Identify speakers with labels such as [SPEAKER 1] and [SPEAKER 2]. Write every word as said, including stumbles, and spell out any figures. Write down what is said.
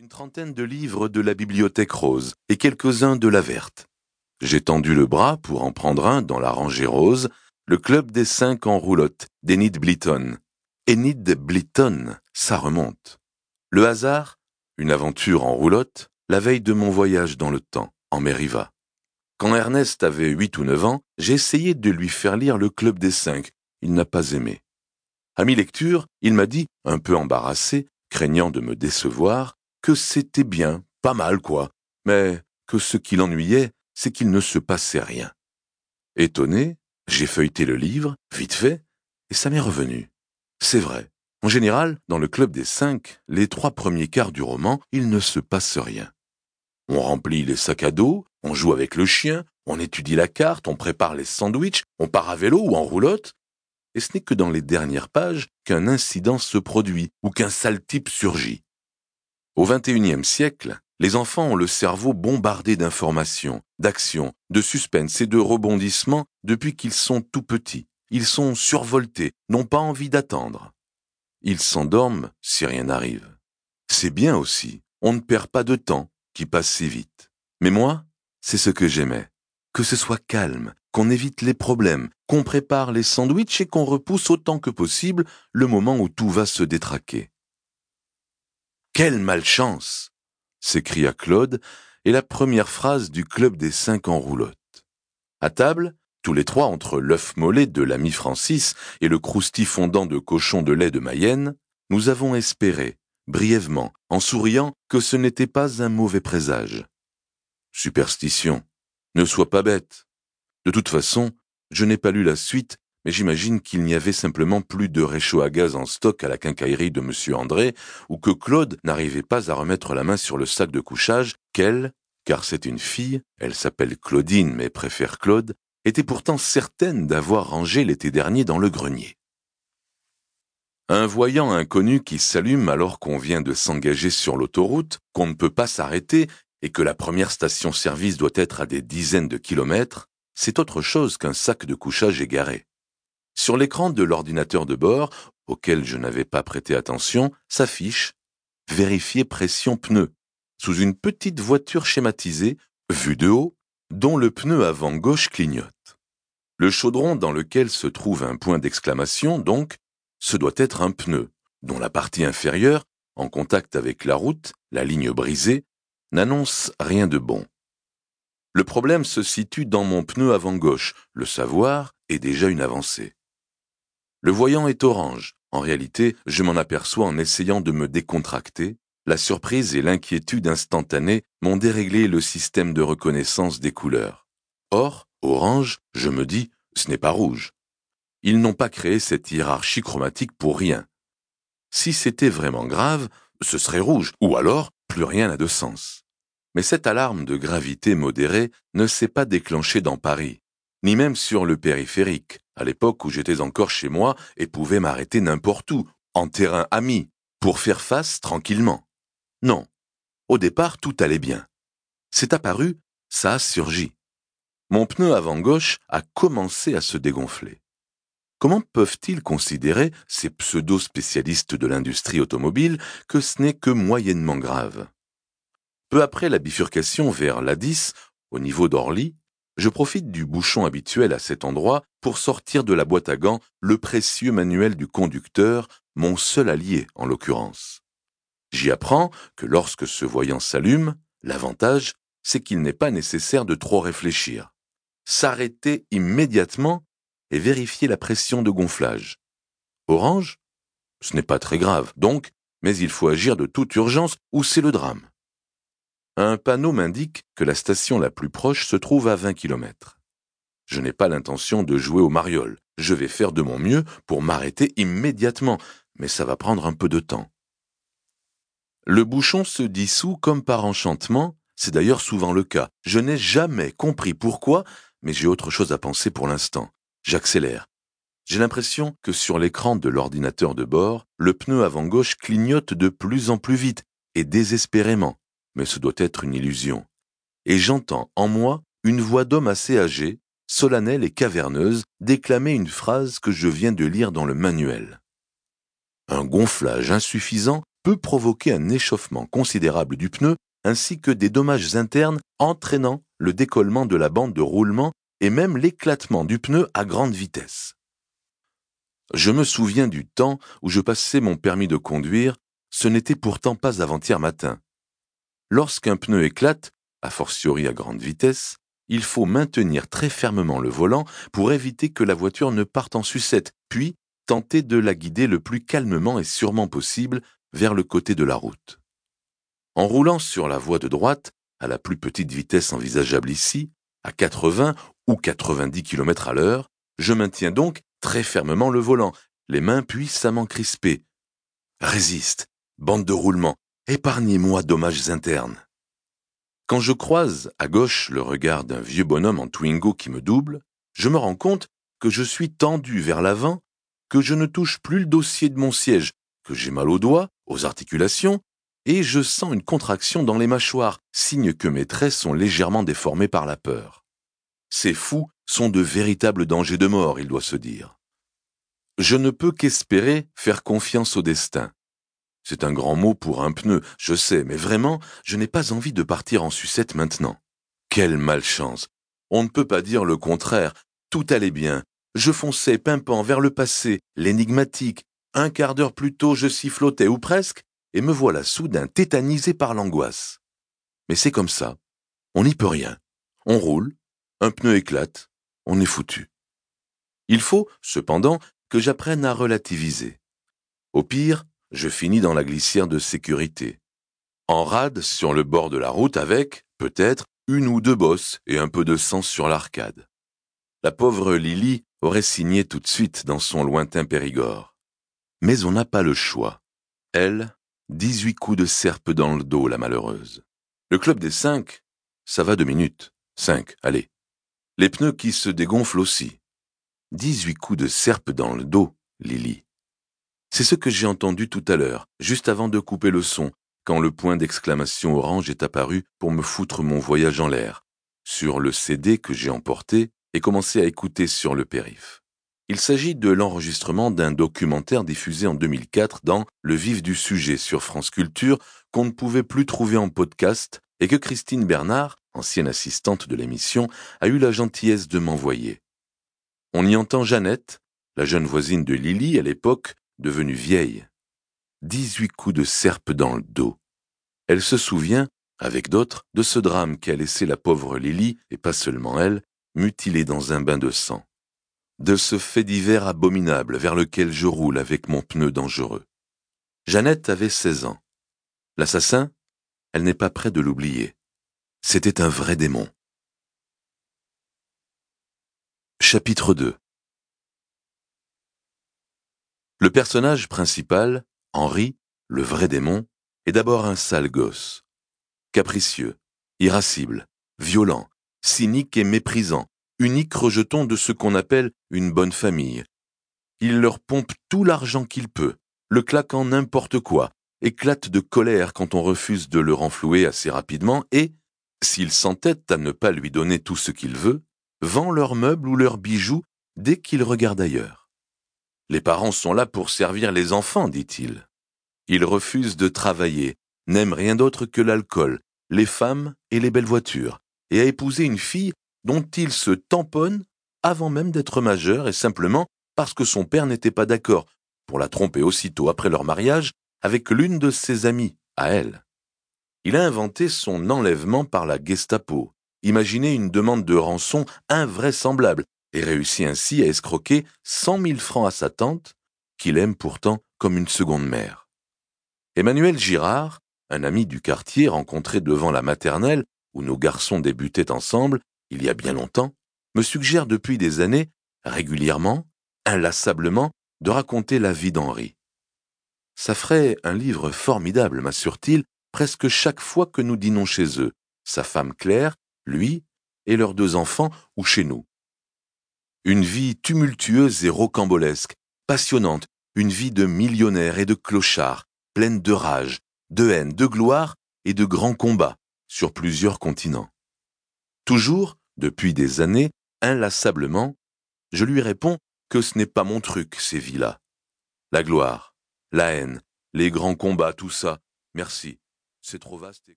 [SPEAKER 1] une trentaine de livres de la bibliothèque rose et quelques-uns de la verte. J'ai tendu le bras pour en prendre un dans la rangée rose, le club des cinq en roulotte d'Enid Blyton. Enid Blyton, ça remonte. Le hasard, une aventure en roulotte, la veille de mon voyage dans le temps, en Mériva. Quand Ernest avait huit ou neuf ans, j'ai essayé de lui faire lire le club des cinq. Il n'a pas aimé. À mi-lecture, il m'a dit, un peu embarrassé, craignant de me décevoir, que c'était bien, pas mal quoi, mais que ce qui l'ennuyait, c'est qu'il ne se passait rien. Étonné, j'ai feuilleté le livre, vite fait, et ça m'est revenu. C'est vrai. En général, dans le club des cinq, les trois premiers quarts du roman, il ne se passe rien. On remplit les sacs à dos, on joue avec le chien, on étudie la carte, on prépare les sandwichs, on part à vélo ou en roulotte. Et ce n'est que dans les dernières pages qu'un incident se produit ou qu'un sale type surgit. Au vingt et unième siècle, les enfants ont le cerveau bombardé d'informations, d'actions, de suspense et de rebondissements depuis qu'ils sont tout petits. Ils sont survoltés, n'ont pas envie d'attendre. Ils s'endorment si rien n'arrive. C'est bien aussi, on ne perd pas de temps, qui passe si vite. Mais moi, c'est ce que j'aimais. Que ce soit calme, qu'on évite les problèmes, qu'on prépare les sandwichs et qu'on repousse autant que possible le moment où tout va se détraquer. Quelle malchance! S'écria Claude, et la première phrase du club des cinq en roulotte. À table, tous les trois entre l'œuf mollet de l'ami Francis et le croustis fondant de cochon de lait de Mayenne, nous avons espéré, brièvement, en souriant, que ce n'était pas un mauvais présage. Superstition. Ne sois pas bête. De toute façon, je n'ai pas lu la suite, mais j'imagine qu'il n'y avait simplement plus de réchaud à gaz en stock à la quincaillerie de Monsieur André, ou que Claude n'arrivait pas à remettre la main sur le sac de couchage qu'elle, car c'est une fille, elle s'appelle Claudine mais préfère Claude, était pourtant certaine d'avoir rangé l'été dernier dans le grenier. Un voyant inconnu qui s'allume alors qu'on vient de s'engager sur l'autoroute, qu'on ne peut pas s'arrêter et que la première station-service doit être à des dizaines de kilomètres, c'est autre chose qu'un sac de couchage égaré. Sur l'écran de l'ordinateur de bord, auquel je n'avais pas prêté attention, s'affiche « Vérifier pression pneu » sous une petite voiture schématisée, vue de haut, dont le pneu avant gauche clignote. Le chaudron dans lequel se trouve un point d'exclamation, donc, ce doit être un pneu, dont la partie inférieure, en contact avec la route, la ligne brisée, n'annonce rien de bon. Le problème se situe dans mon pneu avant gauche, le savoir est déjà une avancée. Le voyant est orange. En réalité, je m'en aperçois en essayant de me décontracter. La surprise et l'inquiétude instantanée m'ont déréglé le système de reconnaissance des couleurs. Or, orange, je me dis, ce n'est pas rouge. Ils n'ont pas créé cette hiérarchie chromatique pour rien. Si c'était vraiment grave, ce serait rouge, ou alors plus rien n'a de sens. Mais cette alarme de gravité modérée ne s'est pas déclenchée dans Paris, ni même sur le périphérique, à l'époque où j'étais encore chez moi et pouvais m'arrêter n'importe où, en terrain ami, pour faire face tranquillement. Non, au départ tout allait bien. C'est apparu, ça a surgi. Mon pneu avant gauche a commencé à se dégonfler. Comment peuvent-ils considérer, ces pseudo-spécialistes de l'industrie automobile, que ce n'est que moyennement grave? Peu après la bifurcation vers l'A dix, au niveau d'Orly, je profite du bouchon habituel à cet endroit pour sortir de la boîte à gants le précieux manuel du conducteur, mon seul allié en l'occurrence. J'y apprends que lorsque ce voyant s'allume, l'avantage, c'est qu'il n'est pas nécessaire de trop réfléchir. S'arrêter immédiatement et vérifier la pression de gonflage. Orange? Ce n'est pas très grave, donc, mais il faut agir de toute urgence ou c'est le drame. Un panneau m'indique que la station la plus proche se trouve à vingt kilomètres. Je n'ai pas l'intention de jouer au mariole. Je vais faire de mon mieux pour m'arrêter immédiatement, mais ça va prendre un peu de temps. Le bouchon se dissout comme par enchantement, c'est d'ailleurs souvent le cas. Je n'ai jamais compris pourquoi, mais j'ai autre chose à penser pour l'instant. J'accélère. J'ai l'impression que sur l'écran de l'ordinateur de bord, le pneu avant gauche clignote de plus en plus vite et désespérément. Mais ce doit être une illusion. Et j'entends en moi une voix d'homme assez âgé, solennelle et caverneuse, déclamer une phrase que je viens de lire dans le manuel. Un gonflage insuffisant peut provoquer un échauffement considérable du pneu ainsi que des dommages internes entraînant le décollement de la bande de roulement et même l'éclatement du pneu à grande vitesse. Je me souviens du temps où je passais mon permis de conduire, ce n'était pourtant pas avant-hier matin. Lorsqu'un pneu éclate, a fortiori à grande vitesse, il faut maintenir très fermement le volant pour éviter que la voiture ne parte en sucette, puis tenter de la guider le plus calmement et sûrement possible vers le côté de la route. En roulant sur la voie de droite, à la plus petite vitesse envisageable ici, à quatre-vingts ou quatre-vingt-dix kilomètres à l'heure, je maintiens donc très fermement le volant, les mains puissamment crispées. Résiste, bande de roulement, épargnez-moi dommages internes. Quand je croise à gauche le regard d'un vieux bonhomme en Twingo qui me double, je me rends compte que je suis tendu vers l'avant, que je ne touche plus le dossier de mon siège, que j'ai mal aux doigts, aux articulations, et je sens une contraction dans les mâchoires, signe que mes traits sont légèrement déformés par la peur. Ces fous sont de véritables dangers de mort, il doit se dire. Je ne peux qu'espérer faire confiance au destin. C'est un grand mot pour un pneu, je sais, mais vraiment, je n'ai pas envie de partir en sucette maintenant. Quelle malchance! On ne peut pas dire le contraire. Tout allait bien. Je fonçais pimpant vers le passé, l'énigmatique. Un quart d'heure plus tôt, je sifflotais, ou presque, et me voilà soudain tétanisé par l'angoisse. Mais c'est comme ça. On n'y peut rien. On roule, un pneu éclate, on est foutu. Il faut, cependant, que j'apprenne à relativiser. Au pire, je finis dans la glissière de sécurité. En rade sur le bord de la route avec, peut-être, une ou deux bosses et un peu de sang sur l'arcade. La pauvre Lily aurait signé tout de suite dans son lointain Périgord. Mais on n'a pas le choix. Elle, dix-huit coups de serpe dans le dos, la malheureuse. Le club des cinq, ça va deux minutes. Cinq, allez. Les pneus qui se dégonflent aussi. Dix-huit coups de serpe dans le dos, Lily. C'est ce que j'ai entendu tout à l'heure, juste avant de couper le son, quand le point d'exclamation orange est apparu pour me foutre mon voyage en l'air, sur le C D que j'ai emporté et commencé à écouter sur le périph'. Il s'agit de l'enregistrement d'un documentaire diffusé en deux mille quatre dans Le vif du sujet sur France Culture qu'on ne pouvait plus trouver en podcast et que Christine Bernard, ancienne assistante de l'émission, a eu la gentillesse de m'envoyer. On y entend Jeannette, la jeune voisine de Lily à l'époque, devenue vieille. Dix-huit coups de serpe dans le dos. Elle se souvient, avec d'autres, de ce drame qu'a laissé la pauvre Lily, et pas seulement elle, mutilée dans un bain de sang. De ce fait divers abominable vers lequel je roule avec mon pneu dangereux. Jeannette avait seize ans. L'assassin, elle n'est pas près de l'oublier. C'était un vrai démon. Chapitre deux. Le personnage principal, Henri, le vrai démon, est d'abord un sale gosse. Capricieux, irascible, violent, cynique et méprisant, unique rejeton de ce qu'on appelle une bonne famille. Il leur pompe tout l'argent qu'il peut, le claque en n'importe quoi, éclate de colère quand on refuse de le renflouer assez rapidement et, s'il s'entête à ne pas lui donner tout ce qu'il veut, vend leurs meubles ou leurs bijoux dès qu'il regarde ailleurs. Les parents sont là pour servir les enfants, dit-il. Il refuse de travailler, n'aime rien d'autre que l'alcool, les femmes et les belles voitures, et a épousé une fille dont il se tamponne avant même d'être majeur et simplement parce que son père n'était pas d'accord pour la tromper aussitôt après leur mariage avec l'une de ses amies, à elle. Il a inventé son enlèvement par la Gestapo, imaginé une demande de rançon invraisemblable et réussi ainsi à escroquer cent mille francs à sa tante, qu'il aime pourtant comme une seconde mère. Emmanuel Girard, un ami du quartier rencontré devant la maternelle où nos garçons débutaient ensemble, il y a bien longtemps, me suggère depuis des années, régulièrement, inlassablement, de raconter la vie d'Henri. Ça ferait un livre formidable, m'assure-t-il, presque chaque fois que nous dînons chez eux, sa femme Claire, lui et leurs deux enfants, ou chez nous. Une vie tumultueuse et rocambolesque, passionnante, une vie de millionnaire et de clochard, pleine de rage, de haine, de gloire et de grands combats sur plusieurs continents. Toujours, depuis des années, inlassablement, je lui réponds que ce n'est pas mon truc, ces vies-là. La gloire, la haine, Les grands combats, tout ça. Merci. C'est trop vaste et...